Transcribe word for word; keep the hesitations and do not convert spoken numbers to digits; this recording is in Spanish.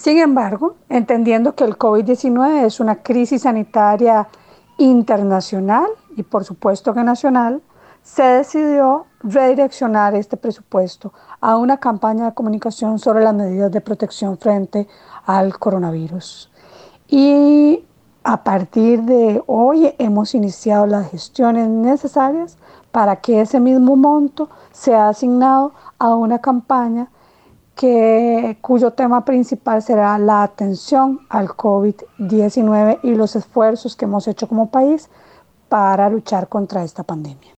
Sin embargo, entendiendo que el COVID diecinueve es una crisis sanitaria internacional y por supuesto que nacional, se decidió redireccionar este presupuesto a una campaña de comunicación sobre las medidas de protección frente al coronavirus. Y a partir de hoy hemos iniciado las gestiones necesarias para que ese mismo monto sea asignado a una campaña que, cuyo tema principal será la atención al COVID diecinueve y los esfuerzos que hemos hecho como país para luchar contra esta pandemia.